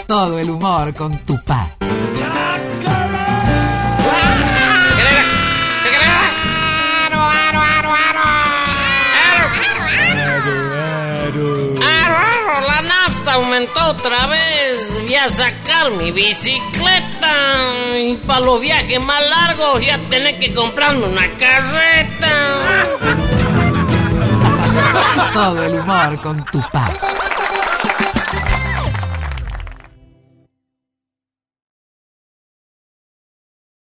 Todo el humor con tu pa. La nafta aumentó otra vez. Voy a sacar mi bicicleta. Y para los viajes más largos ya tenés que comprarme una carreta. Todo el humor con tu pa.